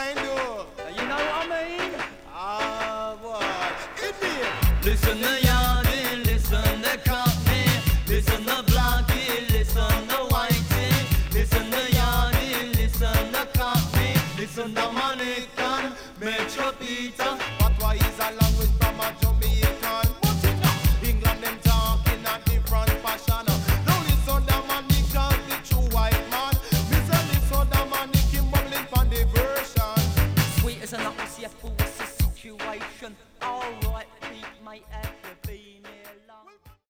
mind though. You know what I mean? Ah, what? Indian. Listen the Yardie, listen the Cockney, listen the Blackie, listen the Whitey, listen the Yardie, listen the Cockney, listen the Dominican, Metro Peter.